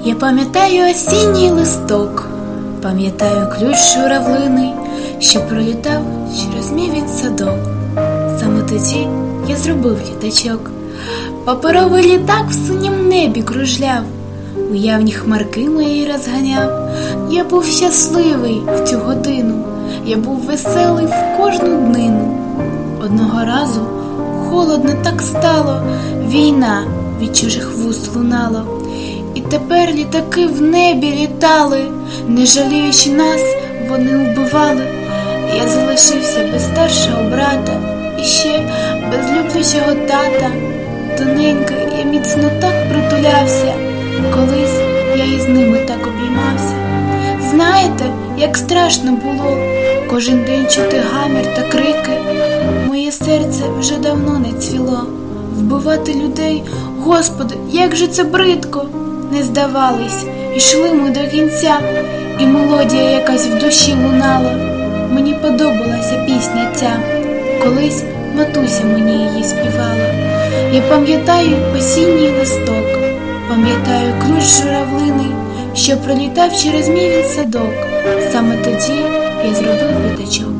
Я пам'ятаю осінній листок, пам'ятаю ключ журавлиний, що пролітав через мій він садок. Саме тоді я зробив літачок. Паперовий літак в синім небі кружляв, уявні хмарки мої розганяв. Я був щасливий в цю годину, я був веселий в кожну днину. Одного разу холодно так стало, війна від чужих вуст лунала. І тепер літаки в небі літали, не жаліючи нас, вони вбивали. Я залишився без старшого брата і ще без люблячого тата. Тоненько я міцно так притулявся, колись я із ними так обіймався. Знаєте, як страшно було кожен день чути гамір та крики. Моє серце вже давно не цвіло. Вбивати людей, Господи, як же це бридко! Не здавались, ішли ми до кінця, і мелодія якась в душі лунала. Мені подобалася пісня ця, колись матуся мені її співала. Я пам'ятаю осінній листок, пам'ятаю ключ журавлиний, що пролітав через мій він садок. Саме тоді я зробив літачок.